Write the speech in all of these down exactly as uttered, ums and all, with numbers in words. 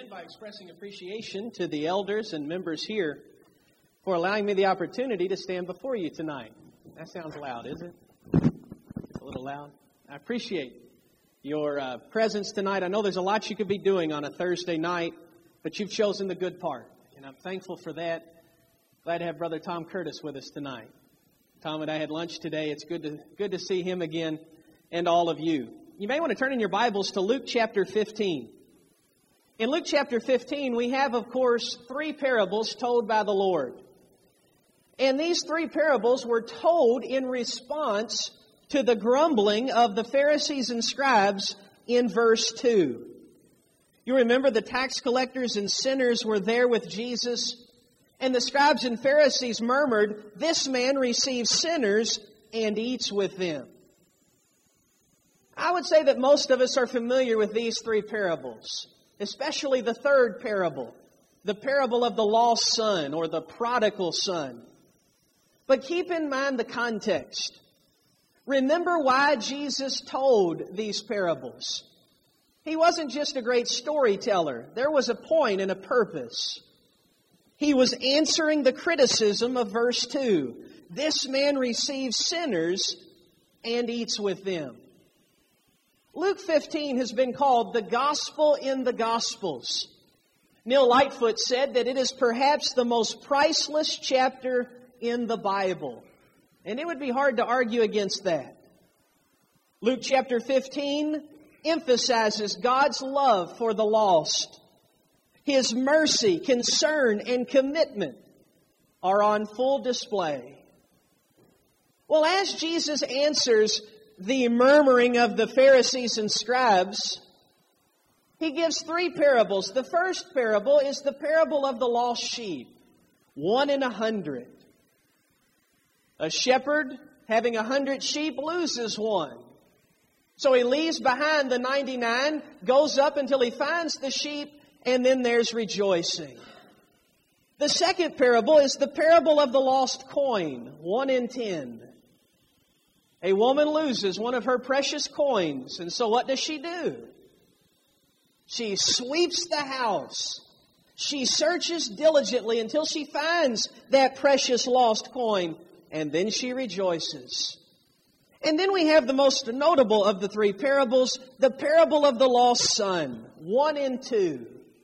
begin by expressing appreciation to the elders and members here for allowing me the opportunity to stand before you tonight. That sounds loud, isn't it? A little loud. I appreciate your uh, presence tonight. I know there's a lot you could be doing on a Thursday night, but you've chosen the good part, and I'm thankful for that. Glad to have Brother Tom Curtis with us tonight. Tom and I had lunch today. It's good to good to see him again and all of you. You may want to turn in your Bibles to Luke chapter fifteen. In Luke chapter fifteen, we have, of course, three parables told by the Lord. And these three parables were told in response to the grumbling of the Pharisees and scribes in verse two. You remember the tax collectors and sinners were there with Jesus, and the scribes and Pharisees murmured, "This man receives sinners and eats with them." I would say that most of us are familiar with these three parables, especially the third parable, the parable of the lost son or the prodigal son. But keep in mind the context. Remember why Jesus told these parables. He wasn't just a great storyteller. There was a point and a purpose. He was answering the criticism of verse two. This man receives sinners and eats with them. Luke fifteen has been called the Gospel in the Gospels. Neil Lightfoot said that it is perhaps the most priceless chapter in the Bible. And it would be hard to argue against that. Luke chapter fifteen emphasizes God's love for the lost. His mercy, concern, and commitment are on full display. Well, as Jesus answers the murmuring of the Pharisees and scribes, He gives three parables. The first parable is the parable of the lost sheep, one in a hundred. A shepherd having a hundred sheep loses one. So he leaves behind the ninety-nine, goes up until he finds the sheep, and then there's rejoicing. The second parable is the parable of the lost coin, one in ten. A woman loses one of her precious coins, and so what does she do? She sweeps the house. She searches diligently until she finds that precious lost coin, and then she rejoices. And then we have the most notable of the three parables, the parable of the lost son, one in two.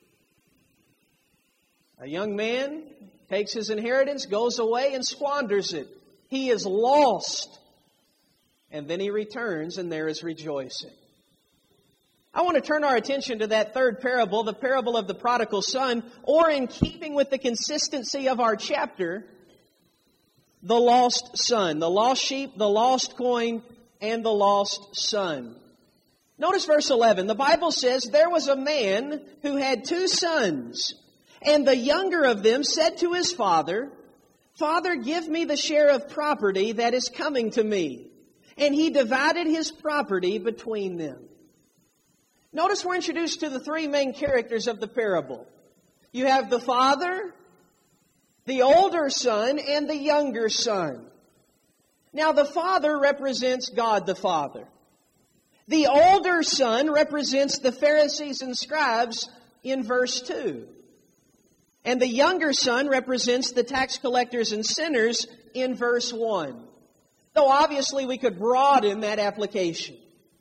A young man takes his inheritance, goes away, and squanders it. He is lost. And then he returns, and there is rejoicing. I want to turn our attention to that third parable, the parable of the prodigal son, or in keeping with the consistency of our chapter, the lost son, the lost sheep, the lost coin, and the lost son. Notice verse eleven. The Bible says, "There was a man who had two sons, and the younger of them said to his father, 'Father, give me the share of property that is coming to me.' And he divided his property between them." Notice we're introduced to the three main characters of the parable. You have the father, the older son, and the younger son. Now the father represents God the Father. The older son represents the Pharisees and scribes in verse two. And the younger son represents the tax collectors and sinners in verse one. Though obviously we could broaden that application.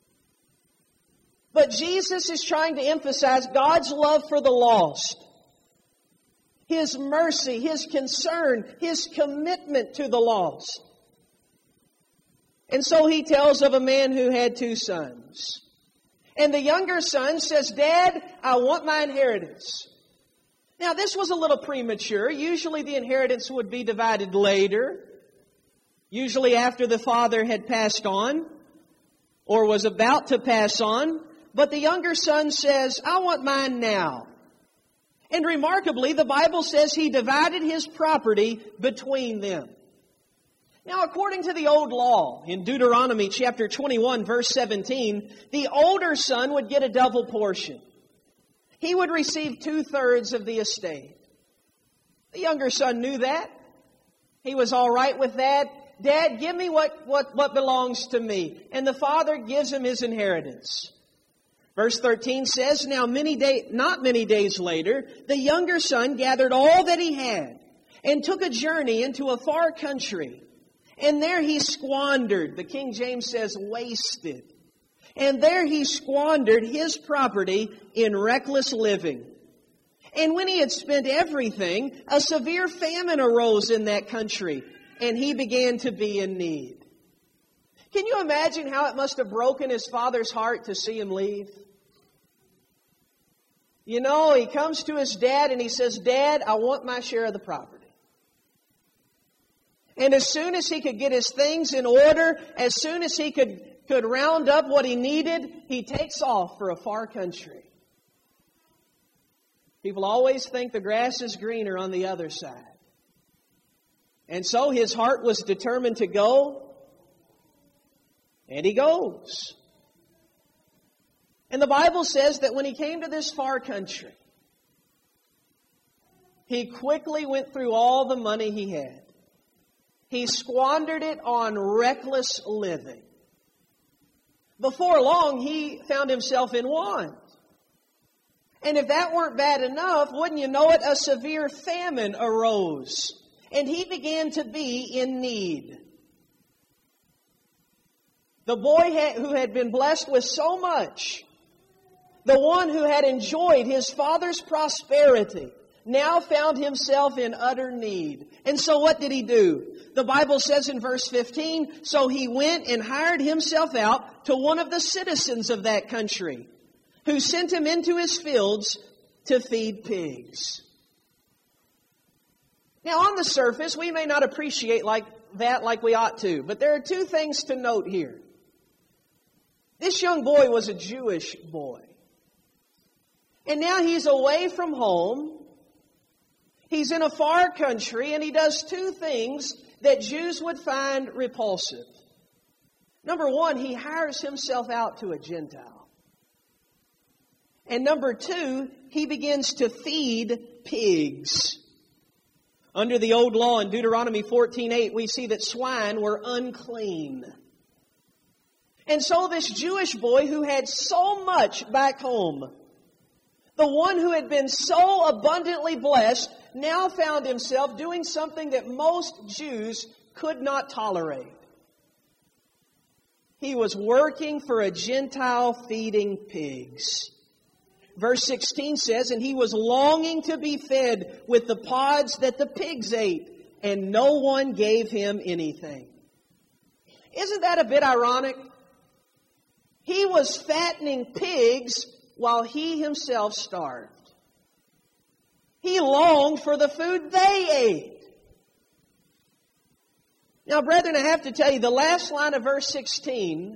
But Jesus is trying to emphasize God's love for the lost. His mercy, His concern, His commitment to the lost. And so He tells of a man who had two sons. And the younger son says, "Dad, I want my inheritance." Now this was a little premature. Usually the inheritance would be divided later. Usually after the father had passed on or was about to pass on. But the younger son says, "I want mine now." And remarkably, the Bible says he divided his property between them. Now, according to the old law, in Deuteronomy chapter twenty-one, verse seventeen, the older son would get a double portion. He would receive two-thirds of the estate. The younger son knew that. He was all right with that. "Dad, give me what, what, what belongs to me." And the father gives him his inheritance. Verse thirteen says, Now many day, not many days later, the younger son gathered all that he had and took a journey into a far country. And there he squandered, the King James says wasted. And there he squandered his property in reckless living. And when he had spent everything, a severe famine arose in that country, and he began to be in need. Can you imagine how it must have broken his father's heart to see him leave? You know, he comes to his dad and he says, Dad, I want my share of the property. And as soon as he could get his things in order, as soon as he could, could round up what he needed, he takes off for a far country. People always think the grass is greener on the other side. And so his heart was determined to go, and he goes. And the Bible says that when he came to this far country, he quickly went through all the money he had. He squandered it on reckless living. Before long, he found himself in want. And if that weren't bad enough, wouldn't you know it, a severe famine arose. And he began to be in need. The boy who had been blessed with so much, the one who had enjoyed his father's prosperity, now found himself in utter need. And so what did he do? The Bible says in verse fifteen, So he went and hired himself out to one of the citizens of that country, who sent him into his fields to feed pigs. Now on the surface, we may not appreciate like that like we ought to, but there are two things to note here. This young boy was a Jewish boy. And now he's away from home. He's in a far country, and he does two things that Jews would find repulsive. Number one, he hires himself out to a Gentile. And number two, he begins to feed pigs. Under the old law in Deuteronomy fourteen eight, we see that swine were unclean. And so this Jewish boy who had so much back home, the one who had been so abundantly blessed, now found himself doing something that most Jews could not tolerate. He was working for a Gentile feeding pigs. Verse sixteen says, And he was longing to be fed with the pods that the pigs ate, and no one gave him anything. Isn't that a bit ironic? He was fattening pigs while he himself starved. He longed for the food they ate. Now, brethren, I have to tell you, the last line of verse sixteen,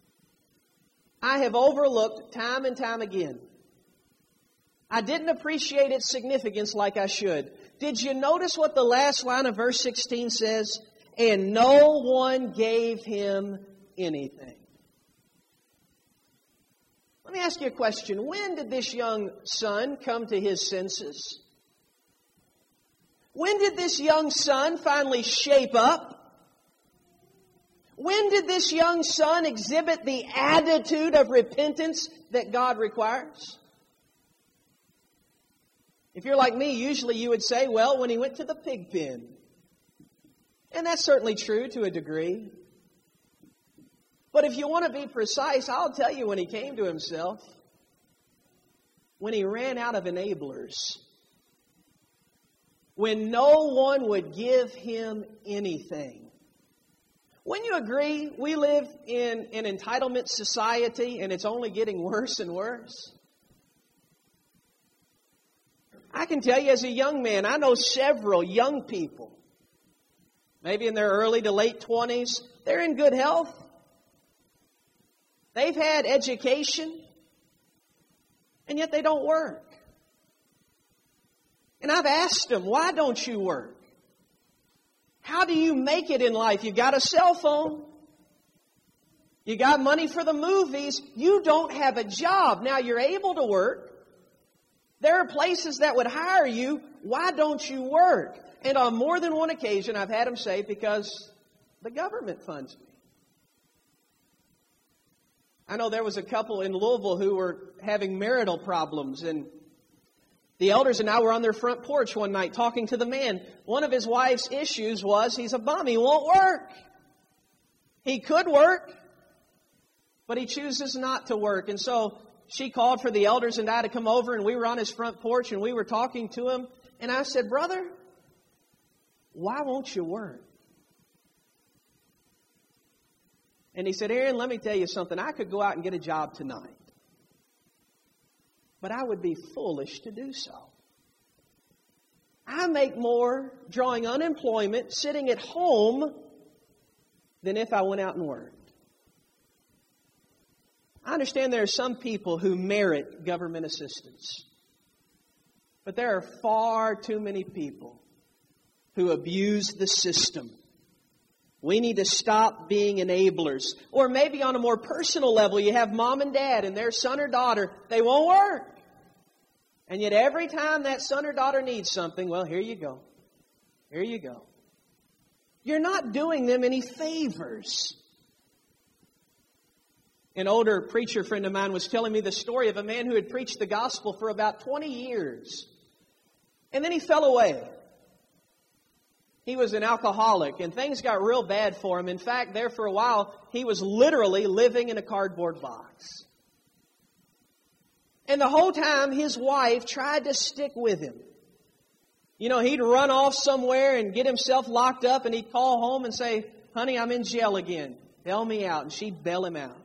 I have overlooked time and time again. I didn't appreciate its significance like I should. Did you notice what the last line of verse sixteen says? And no one gave him anything. Let me ask you a question. When did this young son come to his senses? When did this young son finally shape up? When did this young son exhibit the attitude of repentance that God requires? If you're like me, usually you would say, well, when he went to the pig pen. And that's certainly true to a degree. But if you want to be precise, I'll tell you when he came to himself. When he ran out of enablers. When no one would give him anything. Wouldn't you agree we live in an entitlement society and it's only getting worse and worse? I can tell you as a young man, I know several young people, maybe in their early to late twenties, they're in good health. They've had education, and yet they don't work. And I've asked them, why don't you work? How do you make it in life? You got a cell phone. You got money for the movies. You don't have a job. Now you're able to work. There are places that would hire you. Why don't you work? And on more than one occasion, I've had them say, because the government funds me. I know there was a couple in Louisville who were having marital problems, and the elders and I were on their front porch one night talking to the man. One of his wife's issues was he's a bum. He won't work. He could work, but he chooses not to work. And so she called for the elders and I to come over, and we were on his front porch, and we were talking to him. And I said, "Brother, why won't you work?" And he said, "Aaron, let me tell you something. I could go out and get a job tonight, but I would be foolish to do so. I make more drawing unemployment, sitting at home, than if I went out and worked." I understand there are some people who merit government assistance, but there are far too many people who abuse the system. We need to stop being enablers. Or maybe on a more personal level, you have mom and dad and their son or daughter, they won't work. And yet every time that son or daughter needs something, well, here you go. Here you go. You're not doing them any favors. An older preacher friend of mine was telling me the story of a man who had preached the gospel for about twenty years. And then he fell away. He was an alcoholic, and things got real bad for him. In fact, there for a while, he was literally living in a cardboard box. And the whole time, his wife tried to stick with him. You know, he'd run off somewhere and get himself locked up, and he'd call home and say, "Honey, I'm in jail again. Bail me out." And she'd bail him out.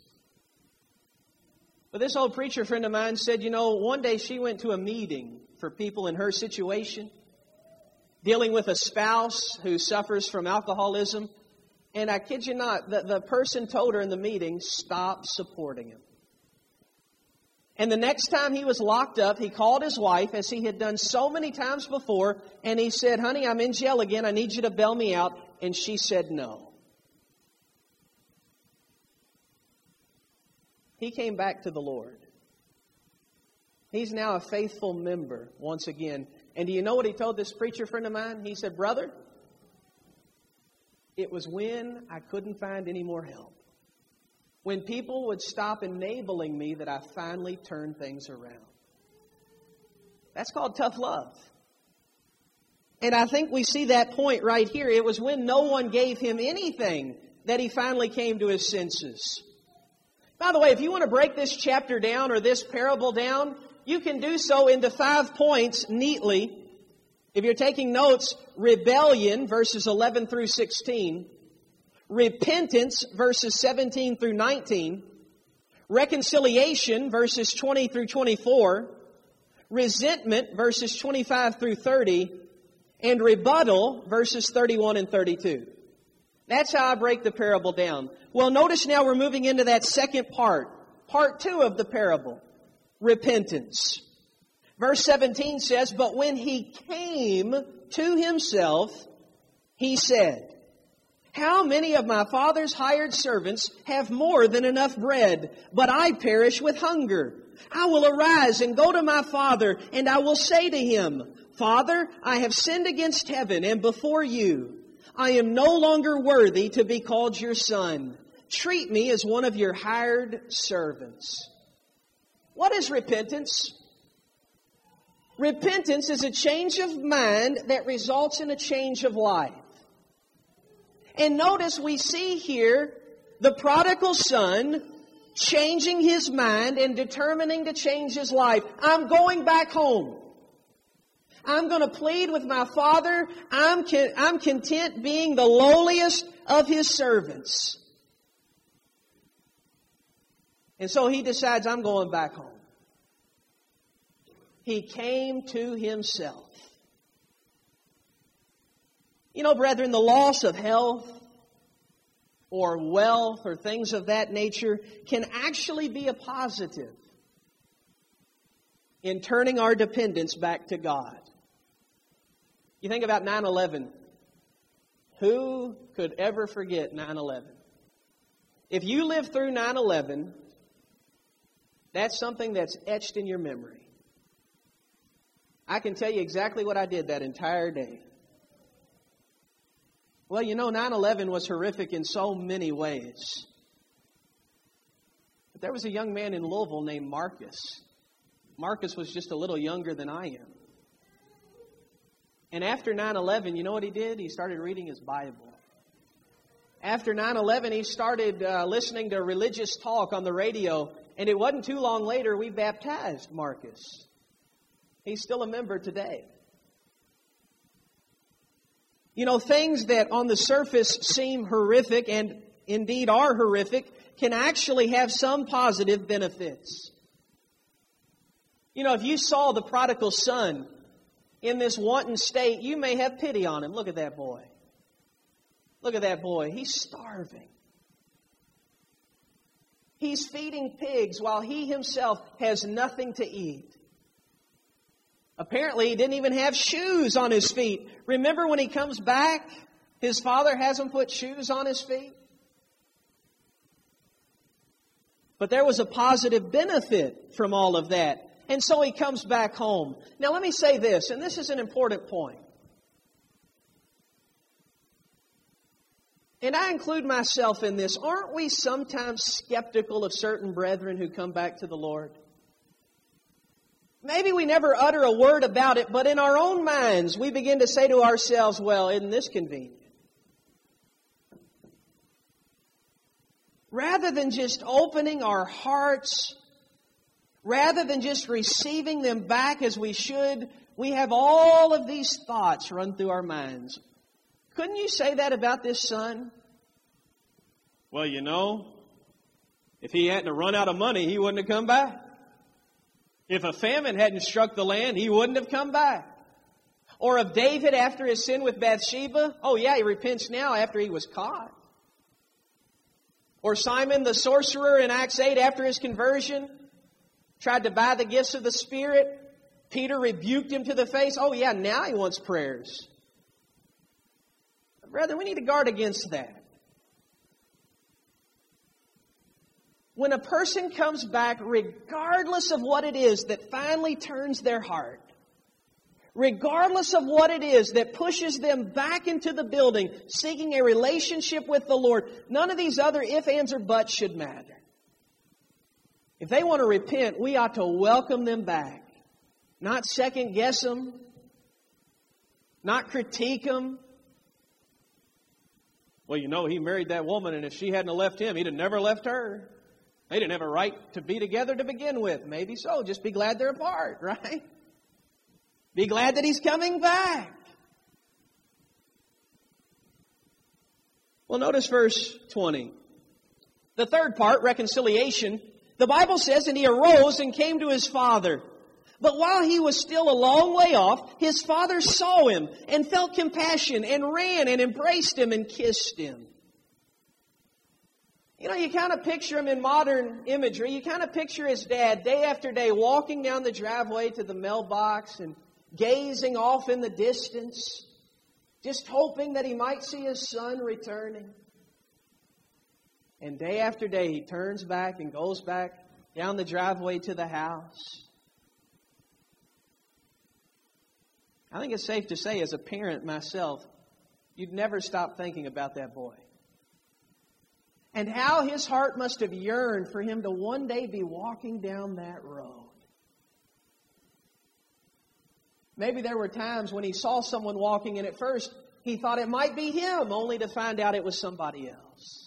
But this old preacher friend of mine said, you know, one day she went to a meeting for people in her situation, dealing with a spouse who suffers from alcoholism. And I kid you not, the, the person told her in the meeting, stop supporting him. And the next time he was locked up, he called his wife, as he had done so many times before, and he said, "Honey, I'm in jail again. I need you to bail me out." And she said no. He came back to the Lord. He's now a faithful member once again. And do you know what he told this preacher friend of mine? He said, "Brother, it was when I couldn't find any more help, when people would stop enabling me, that I finally turned things around." That's called tough love. And I think we see that point right here. It was when no one gave him anything that he finally came to his senses. By the way, if you want to break this chapter down or this parable down, you can do so into five points neatly. If you're taking notes, rebellion, verses eleven through sixteen. Repentance, verses seventeen through nineteen. Reconciliation, verses twenty through twenty-four. Resentment, verses twenty-five through thirty. And rebuttal, verses thirty-one and thirty-two. That's how I break the parable down. Well, notice now we're moving into that second part. Part two of the parable. Repentance. Verse seventeen says, "But when he came to himself, he said, 'How many of my father's hired servants have more than enough bread, but I perish with hunger? I will arise and go to my father, and I will say to him, Father, I have sinned against heaven and before you. I am no longer worthy to be called your son. Treat me as one of your hired servants.'" What is repentance? Repentance is a change of mind that results in a change of life. And notice we see here the prodigal son changing his mind and determining to change his life. I'm going back home. I'm going to plead with my father. I'm, con- I'm content being the lowliest of his servants. And so he decides, I'm going back home. He came to himself. You know, brethren, the loss of health or wealth or things of that nature can actually be a positive in turning our dependence back to God. You think about nine eleven. Who could ever forget nine eleven? If you lived through nine eleven, that's something that's etched in your memory. I can tell you exactly what I did that entire day. Well, you know, nine eleven was horrific in so many ways. there was a young man in Louisville named Marcus. Marcus was just a little younger than I am. And after nine eleven, you know what he did? He started reading his Bible. After nine eleven, he started uh, listening to religious talk on the radio. And it wasn't too long later we baptized Marcus. He's still a member today. You know, things that on the surface seem horrific and indeed are horrific can actually have some positive benefits. You know, if you saw the prodigal son in this wanton state, you may have pity on him. Look at that boy. Look at that boy. He's starving. He's feeding pigs while he himself has nothing to eat. Apparently, he didn't even have shoes on his feet. Remember when he comes back, his father has him put shoes on his feet? But there was a positive benefit from all of that. And so he comes back home. Now let me say this, and this is an important point. And I include myself in this. Aren't we sometimes skeptical of certain brethren who come back to the Lord? Maybe we never utter a word about it, but in our own minds we begin to say to ourselves, well, isn't this convenient? Rather than just opening our hearts, rather than just receiving them back as we should, we have all of these thoughts run through our minds. Couldn't you say that about this son? Well, you know, if he hadn't run out of money, he wouldn't have come back. If a famine hadn't struck the land, he wouldn't have come back. Or of David after his sin with Bathsheba, oh yeah, he repents now after he was caught. Or Simon the sorcerer in Acts eight after his conversion, tried to buy the gifts of the Spirit. Peter rebuked him to the face. Oh yeah, now he wants prayers. Brother, we need to guard against that. When a person comes back, regardless of what it is that finally turns their heart, regardless of what it is that pushes them back into the building, seeking a relationship with the Lord, none of these other ifs, ands, or buts should matter. If they want to repent, we ought to welcome them back. Not second guess them. Not critique them. Well, you know, he married that woman, and if she hadn't left him, he'd have never left her. They didn't have a right to be together to begin with. Maybe so. Just be glad they're apart, right? Be glad that he's coming back. Well, notice verse twenty. The third part, reconciliation. The Bible says, and he arose and came to his father. But while he was still a long way off, his father saw him and felt compassion and ran and embraced him and kissed him. You know, you kind of picture him in modern imagery. You kind of picture his dad day after day walking down the driveway to the mailbox and gazing off in the distance, just hoping that he might see his son returning. And day after day, he turns back and goes back down the driveway to the house. I think it's safe to say, as a parent myself, you'd never stop thinking about that boy. And how his heart must have yearned for him to one day be walking down that road. Maybe there were times when he saw someone walking and at first he thought it might be him, only to find out it was somebody else.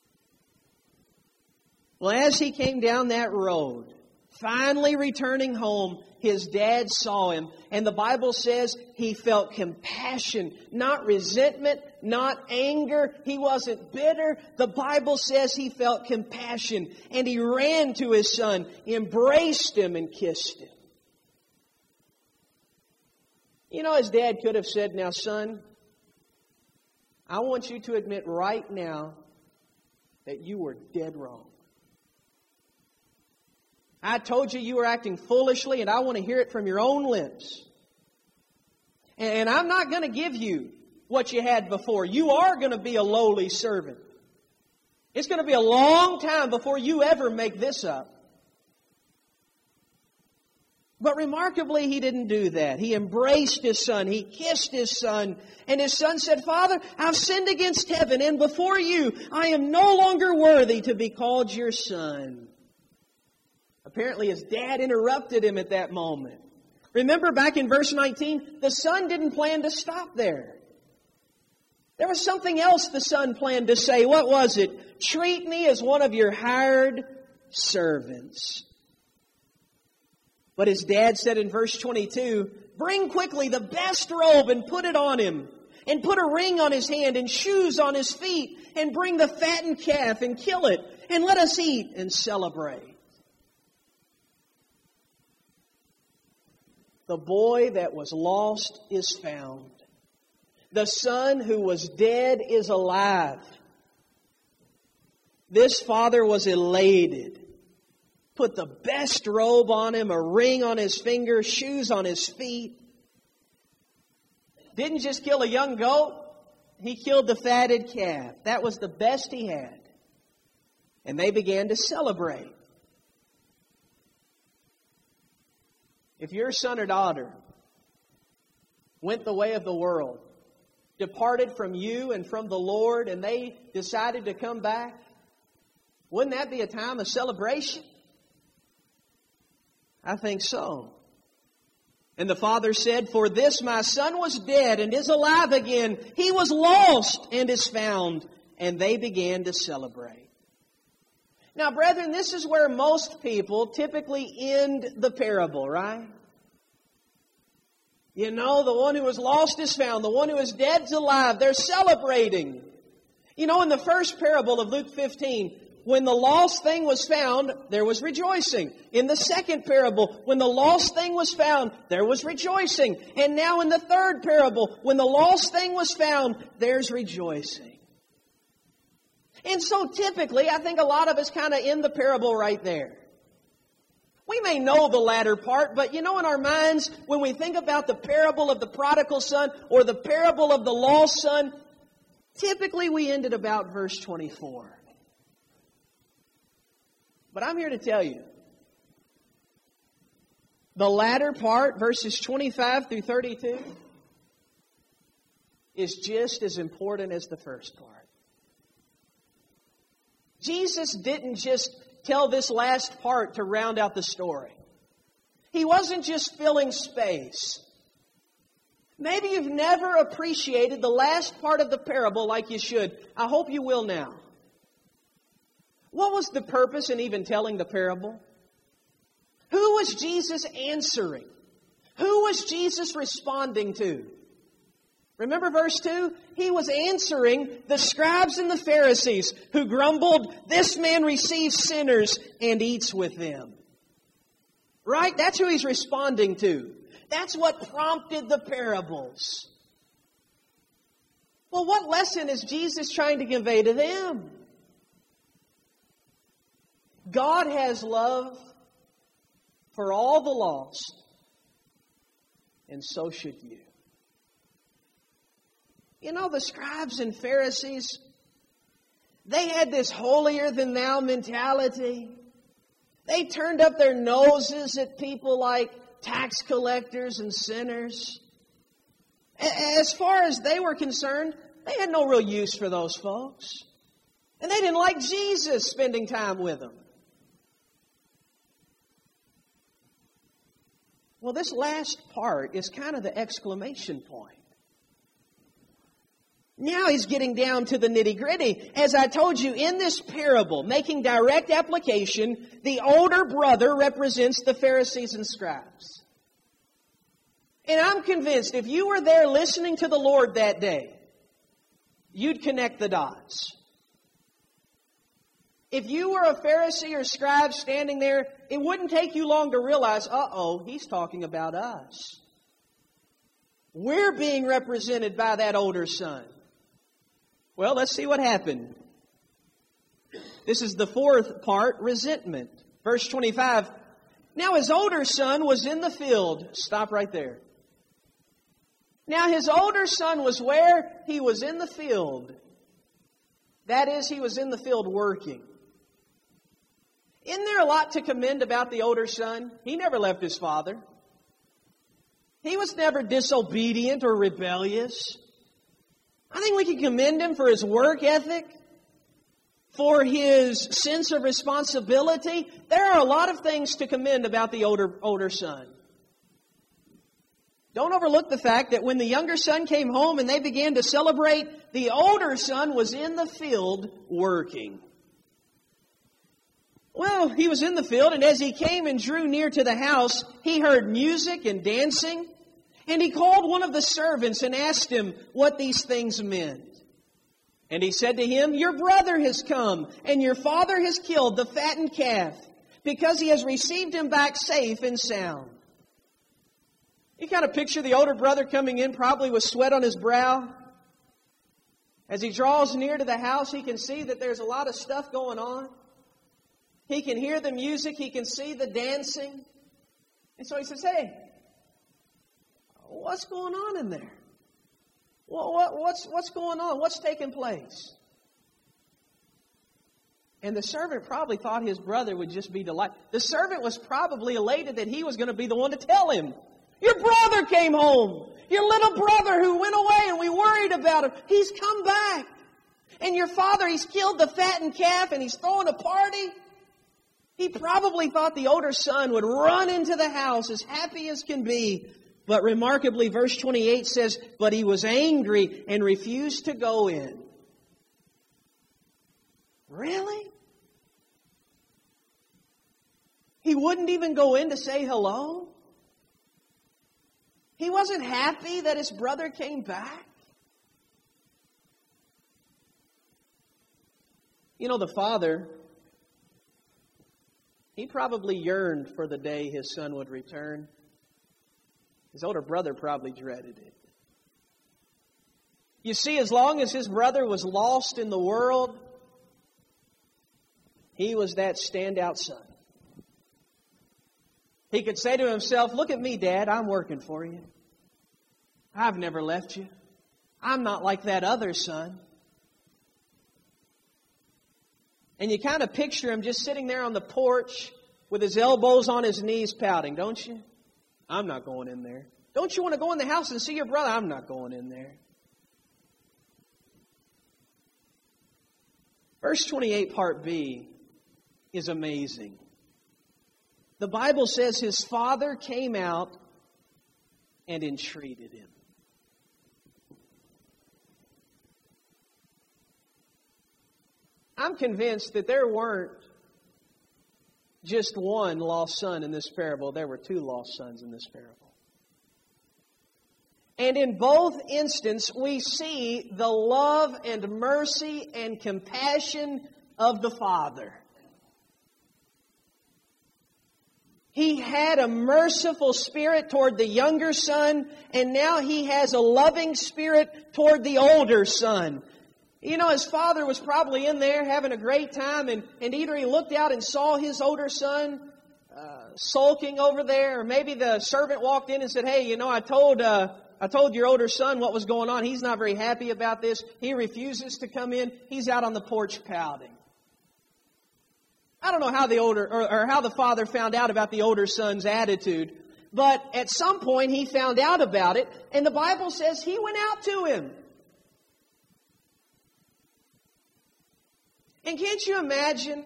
Well, as he came down that road, finally returning home, his dad saw him. And the Bible says he felt compassion, not resentment, not anger. He wasn't bitter. The Bible says he felt compassion. And he ran to his son, embraced him, and kissed him. You know, his dad could have said, now, son, I want you to admit right now that you were dead wrong. I told you you were acting foolishly, and I want to hear it from your own lips. And I'm not going to give you what you had before. You are going to be a lowly servant. It's going to be a long time before you ever make this up. But remarkably, he didn't do that. He embraced his son. He kissed his son. And his son said, Father, I've sinned against heaven, and before you, I am no longer worthy to be called your son. Apparently his dad interrupted him at that moment. Remember back in verse nineteen, the son didn't plan to stop there. There was something else the son planned to say. What was it? Treat me as one of your hired servants. But his dad said in verse twenty-two, bring quickly the best robe and put it on him, and put a ring on his hand and shoes on his feet, and bring the fattened calf and kill it, and let us eat and celebrate. The boy that was lost is found. The son who was dead is alive. This father was elated. Put the best robe on him, a ring on his finger, shoes on his feet. Didn't just kill a young goat. He killed the fatted calf. That was the best he had. And they began to celebrate. If your son or daughter went the way of the world, departed from you and from the Lord, and they decided to come back, wouldn't that be a time of celebration? I think so. And the father said, for this my son was dead and is alive again. He was lost and is found. And they began to celebrate. Now, brethren, this is where most people typically end the parable, right? You know, the one who was lost is found. The one who is dead is alive. They're celebrating. You know, in the first parable of Luke fifteen, when the lost thing was found, there was rejoicing. In the second parable, when the lost thing was found, there was rejoicing. And now in the third parable, when the lost thing was found, there's rejoicing. And so typically, I think a lot of us kind of end the parable right there. We may know the latter part, but you know, in our minds, when we think about the parable of the prodigal son or the parable of the lost son, typically we end at about verse twenty-four. But I'm here to tell you, the latter part, verses twenty-five through thirty-two, is just as important as the first part. Jesus didn't just tell this last part to round out the story. He wasn't just filling space. Maybe you've never appreciated the last part of the parable like you should. I hope you will now. What was the purpose in even telling the parable? Who was Jesus answering? Who was Jesus responding to? Remember verse two? He was answering the scribes and the Pharisees who grumbled, this man receives sinners and eats with them. Right? That's who he's responding to. That's what prompted the parables. Well, what lesson is Jesus trying to convey to them? God has love for all the lost, and so should you. You know, the scribes and Pharisees, they had this holier-than-thou mentality. They turned up their noses at people like tax collectors and sinners. As far as they were concerned, they had no real use for those folks. And they didn't like Jesus spending time with them. Well, this last part is kind of the exclamation point. Now he's getting down to the nitty-gritty. As I told you, in this parable, making direct application, the older brother represents the Pharisees and scribes. And I'm convinced if you were there listening to the Lord that day, you'd connect the dots. If you were a Pharisee or scribe standing there, it wouldn't take you long to realize, uh-oh, he's talking about us. We're being represented by that older son. Well, let's see what happened. This is the fourth part, resentment. Verse twenty-five. Now his older son was in the field. Stop right there. Now his older son was where? He was in the field. That is, he was in the field working. Isn't there a lot to commend about the older son? He never left his father. He was never disobedient or rebellious. I think we can commend him for his work ethic. for his sense of responsibility. There are a lot of things to commend about the older, older son. Don't overlook the fact that when the younger son came home and they began to celebrate, the older son was in the field working. Well, he was in the field, and as he came and drew near to the house, he heard music and dancing, and he called one of the servants and asked him what these things meant. And he said to him, "Your brother has come, and your father has killed the fattened calf, because he has received him back safe and sound." You kind of picture the older brother coming in, probably with sweat on his brow. As he draws near to the house, he can see that there's a lot of stuff going on. He can hear the music. He can see the dancing. And so he says, "Hey, what's going on in there? What, what, what's, what's going on? What's taking place?" And the servant probably thought his brother would just be delighted. The servant was probably elated that he was going to be the one to tell him. "Your brother came home. Your little brother who went away and we worried about him. He's come back. And your father, he's killed the fattened calf and he's throwing a party." He probably thought the older son would run into the house as happy as can be. But remarkably, verse twenty-eight says, "But he was angry and refused to go in." Really? He wouldn't even go in to say hello? He wasn't happy that his brother came back? You know, the father, he probably yearned for the day his son would return. His older brother probably dreaded it. You see, as long as his brother was lost in the world, he was that standout son. He could say to himself, "Look at me, Dad, I'm working for you. I've never left you. I'm not like that other son." And you kind of picture him just sitting there on the porch with his elbows on his knees pouting, don't you? "I'm not going in there." "Don't you want to go in the house and see your brother?" "I'm not going in there." Verse twenty-eight, part B, is amazing. The Bible says his father came out and entreated him. I'm convinced that there weren't just one lost son in this parable. There were two lost sons in this parable. And in both instances, we see the love and mercy and compassion of the Father. He had a merciful spirit toward the younger son, and now he has a loving spirit toward the older son. You know, his father was probably in there having a great time, and, and either he looked out and saw his older son uh, sulking over there, or maybe the servant walked in and said, "Hey, you know, I told uh, I told your older son what was going on. He's not very happy about this. He refuses to come in. He's out on the porch pouting." I don't know how the older or, or how the father found out about the older son's attitude, but at some point he found out about it, and the Bible says he went out to him. And can't you imagine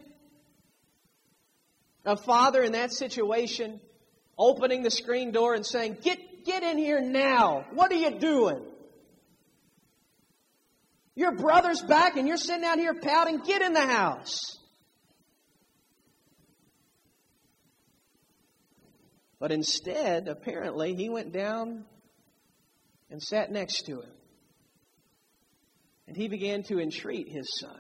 a father in that situation opening the screen door and saying, "Get, get in here now. What are you doing? Your brother's back and you're sitting out here pouting. Get in the house." But instead, apparently, he went down and sat next to him. And he began to entreat his son.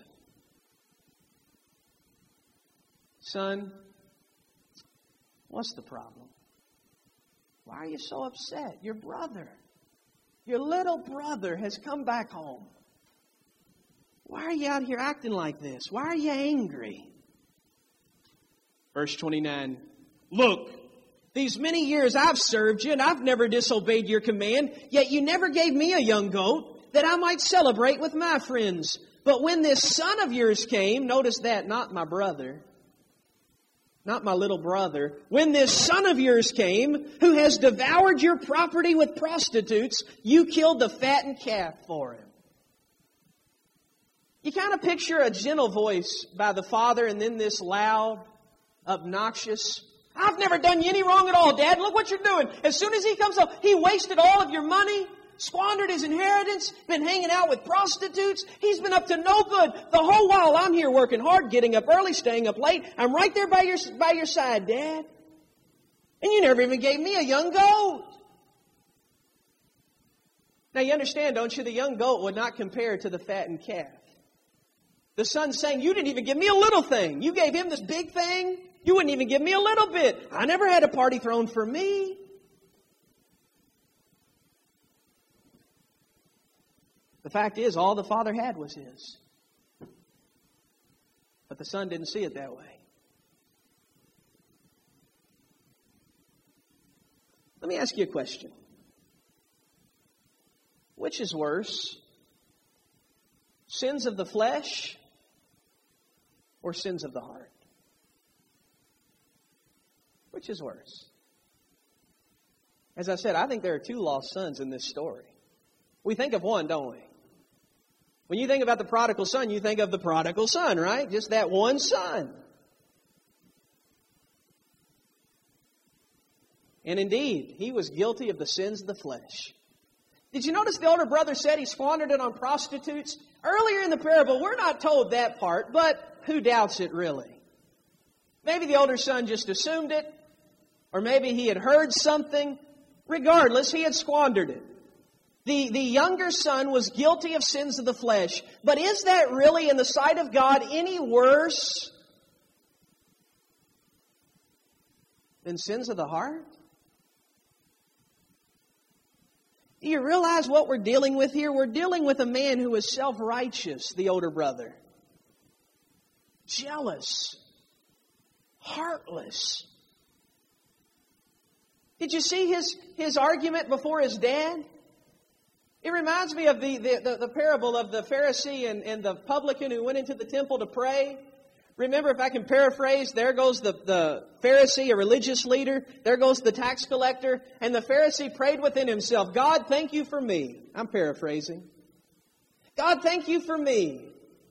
"Son, what's the problem? Why are you so upset? Your brother, your little brother has come back home. Why are you out here acting like this? Why are you angry?" Verse twenty-nine, "Look, these many years I've served you, and I've never disobeyed your command, yet you never gave me a young goat that I might celebrate with my friends. But when this son of yours came," notice that, not my brother, not my little brother. "When this son of yours came, who has devoured your property with prostitutes, you killed the fattened calf for him." You kind of picture a gentle voice by the father and then this loud, obnoxious, I've never done you any wrong at all, Dad. Look what you're doing. As soon as he comes up, he wasted all of your money, squandered his inheritance, been hanging out with prostitutes. He's been up to no good. The whole while I'm here working hard, getting up early, staying up late. I'm right there by your, by your side, Dad. And you never even gave me a young goat. Now you understand, don't you? The young goat would not compare to the fattened calf. The son's saying, you didn't even give me a little thing. You gave him this big thing. You wouldn't even give me a little bit. I never had a party thrown for me. The fact is, all the father had was his. But the son didn't see it that way. Let me ask you a question. Which is worse? Sins of the flesh or sins of the heart? Which is worse? As I said, I think there are two lost sons in this story. We think of one, don't we? When you think about the prodigal son, you think of the prodigal son, right? Just that one son. And indeed, he was guilty of the sins of the flesh. Did you notice the older brother said he squandered it on prostitutes? Earlier in the parable, we're not told that part, but who doubts it really? Maybe the older son just assumed it, or maybe he had heard something. Regardless, he had squandered it. The, the younger son was guilty of sins of the flesh. But is that really, in the sight of God, any worse than sins of the heart? Do you realize what we're dealing with here? We're dealing with a man who is self-righteous, the older brother. Jealous. Heartless. Did you see his, his argument before his dad? It reminds me of the, the, the, the parable of the Pharisee and, and the publican who went into the temple to pray. Remember, if I can paraphrase, there goes the, the Pharisee, a religious leader. There goes the tax collector. And the Pharisee prayed within himself, God, thank you for me. I'm paraphrasing. God, thank you for me.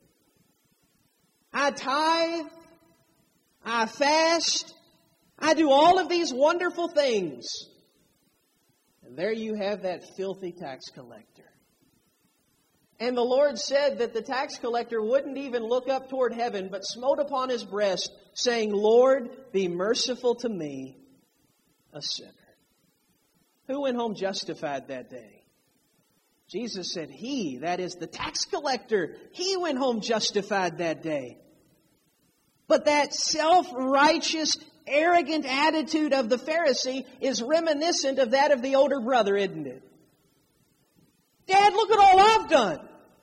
I tithe. I fast. I do all of these wonderful things. And there you have that filthy tax collector. And the Lord said that the tax collector wouldn't even look up toward heaven, but smote upon his breast, saying, Lord, be merciful to me, a sinner. Who went home justified that day? Jesus said he, that is the tax collector, he went home justified that day. But that self-righteous, arrogant attitude of the Pharisee is reminiscent of that of the older brother, isn't it? Dad, look at all I've done.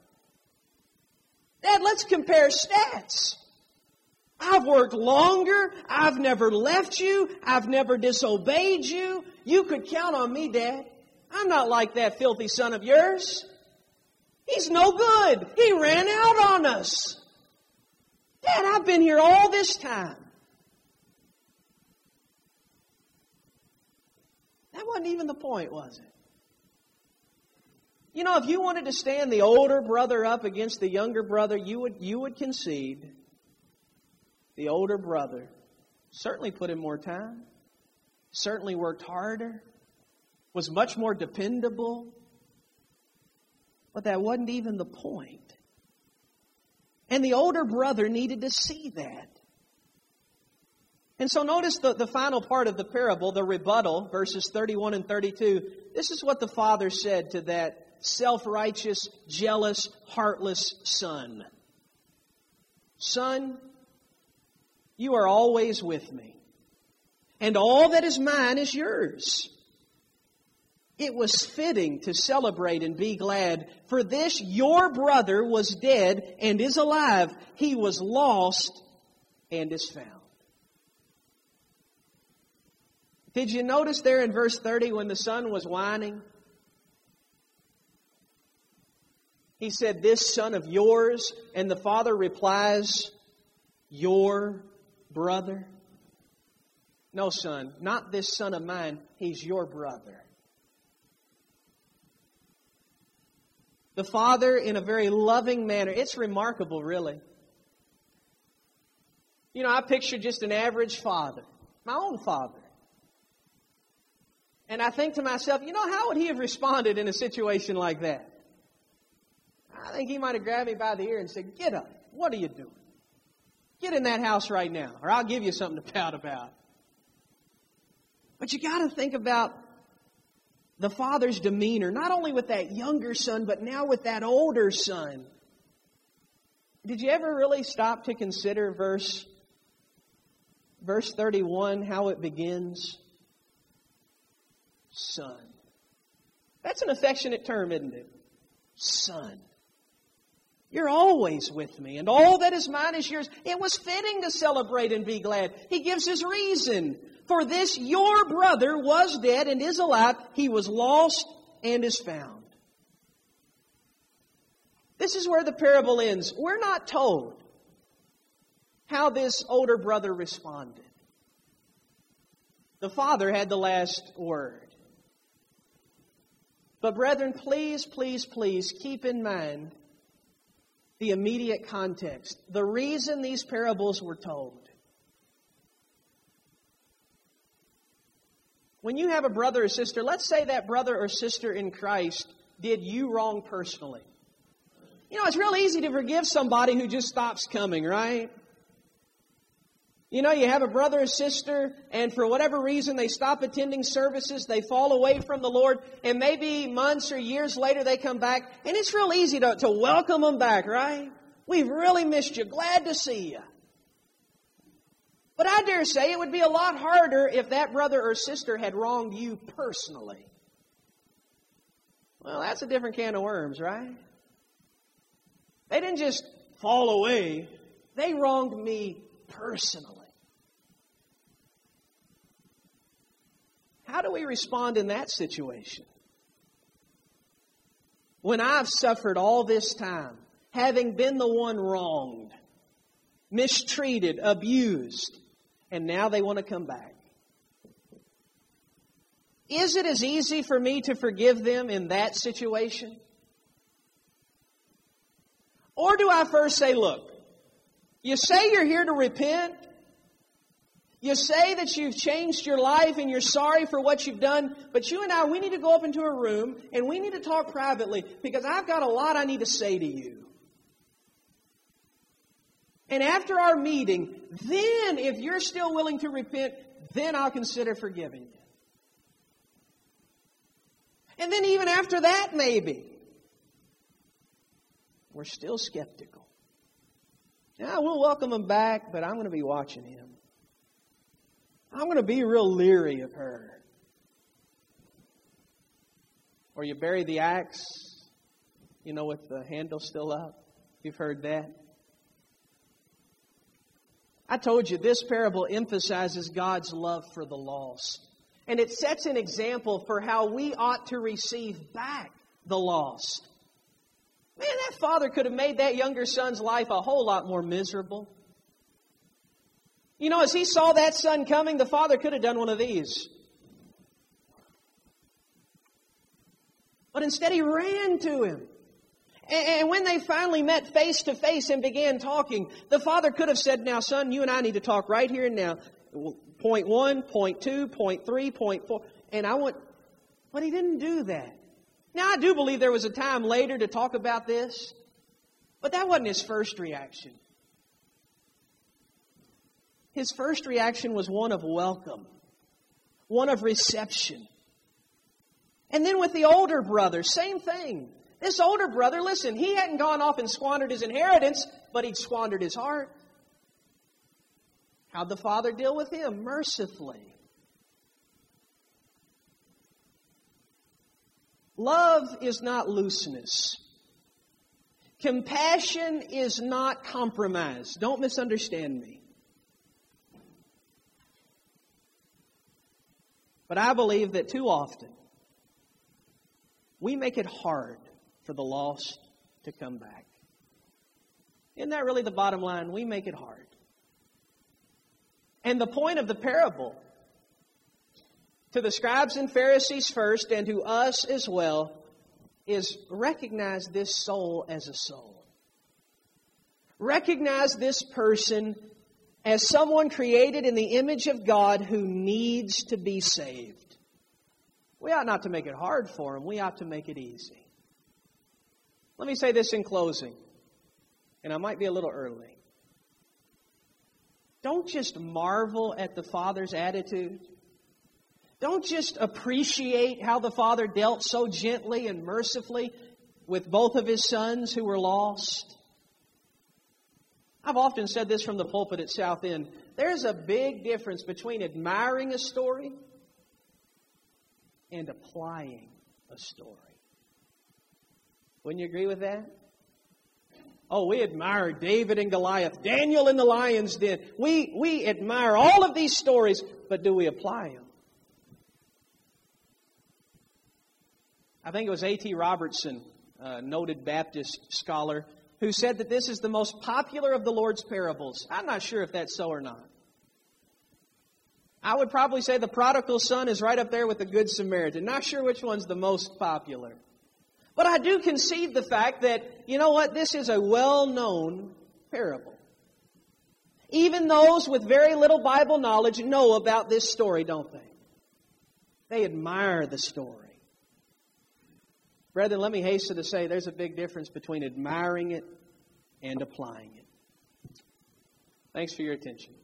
Dad, let's compare stats. I've worked longer. I've never left you. I've never disobeyed you. You could count on me, Dad. I'm not like that filthy son of yours. He's no good. He ran out on us. Dad, I've been here all this time. That wasn't even the point, was it? You know, if you wanted to stand the older brother up against the younger brother, you would, you would concede the older brother certainly put in more time, certainly worked harder, was much more dependable. But that wasn't even the point. And the older brother needed to see that. And so notice the, the final part of the parable, the rebuttal, verses thirty-one and thirty-two. This is what the father said to that self-righteous, jealous, heartless son. Son, you are always with me, and all that is mine is yours. It was fitting to celebrate and be glad, for this your brother was dead and is alive. He was lost and is found. Did you notice there in verse thirty when the son was whining? He said, this son of yours, and the father replies, your brother. No, son, not this son of mine. He's your brother. The Father in a very loving manner. It's remarkable, really. You know, I picture just an average father, my own father. And I think to myself, you know, how would he have responded in a situation like that? I think he might have grabbed me by the ear and said, "Get up. What are you doing? Get in that house right now, or I'll give you something to pout about." But you got to think about the father's demeanor, not only with that younger son, but now with that older son. Did you ever really stop to consider verse, verse thirty-one, how it begins? Son. That's an affectionate term, isn't it? Son. You're always with me, and all that is mine is yours. It was fitting to celebrate and be glad. He gives his reason. For this your brother was dead and is alive. He was lost and is found. This is where the parable ends. We're not told how this older brother responded. The father had the last word. But brethren, please, please, please keep in mind the immediate context. The reason these parables were told. When you have a brother or sister, let's say that brother or sister in Christ did you wrong personally. You know, it's real easy to forgive somebody who just stops coming, right? You know, you have a brother or sister, and for whatever reason they stop attending services, they fall away from the Lord, and maybe months or years later they come back, and it's real easy to, to welcome them back, right? We've really missed you. Glad to see you. But I dare say it would be a lot harder if that brother or sister had wronged you personally. Well, that's a different can of worms, right? They didn't just fall away. They wronged me personally. How do we respond in that situation? When I've suffered all this time, having been the one wronged, mistreated, abused, and now they want to come back. Is it as easy for me to forgive them in that situation? Or do I first say, look, you say you're here to repent. You say that you've changed your life and you're sorry for what you've done. But you and I, we need to go up into a room and we need to talk privately because I've got a lot I need to say to you. And after our meeting, then if you're still willing to repent, then I'll consider forgiving you. And then even after that, maybe, we're still skeptical. Yeah, we'll welcome him back, but I'm going to be watching him. I'm going to be real leery of her. Or you bury the axe, you know, with the handle still up. You've heard that. I told you this parable emphasizes God's love for the lost. And it sets an example for how we ought to receive back the lost. Man, that father could have made that younger son's life a whole lot more miserable. You know, as he saw that son coming, the father could have done one of these. But instead he ran to him. And when they finally met face to face and began talking, the father could have said, now son, you and I need to talk right here and now. Point one, point two, point three, point four. And I want, but he didn't do that. Now I do believe there was a time later to talk about this, but that wasn't his first reaction. His first reaction was one of welcome, one of reception. And then with the older brother, same thing. This older brother, listen, he hadn't gone off and squandered his inheritance, but he'd squandered his heart. How'd the father deal with him? Mercifully. Love is not looseness. Compassion is not compromise. Don't misunderstand me. But I believe that too often we make it hard for the lost to come back. Isn't that really the bottom line? We make it hard. And the point of the parable, to the scribes and Pharisees first and to us as well, is recognize this soul as a soul. Recognize this person as someone created in the image of God who needs to be saved. We ought not to make it hard for him. We ought to make it easy. Let me say this in closing, and I might be a little early. Don't just marvel at the Father's attitude. Don't just appreciate how the Father dealt so gently and mercifully with both of His sons who were lost. I've often said this from the pulpit at South End. There's a big difference between admiring a story and applying a story. Wouldn't you agree with that? Oh, we admire David and Goliath, Daniel in the lion's den. We, we admire all of these stories, but do we apply them? I think it was A T Robertson, a noted Baptist scholar, who said that this is the most popular of the Lord's parables. I'm not sure if that's so or not. I would probably say the prodigal son is right up there with the Good Samaritan. Not sure which one's the most popular. But I do concede the fact that, you know what, this is a well-known parable. Even those with very little Bible knowledge know about this story, don't they? They admire the story. Brethren, let me hasten to say there's a big difference between admiring it and applying it. Thanks for your attention.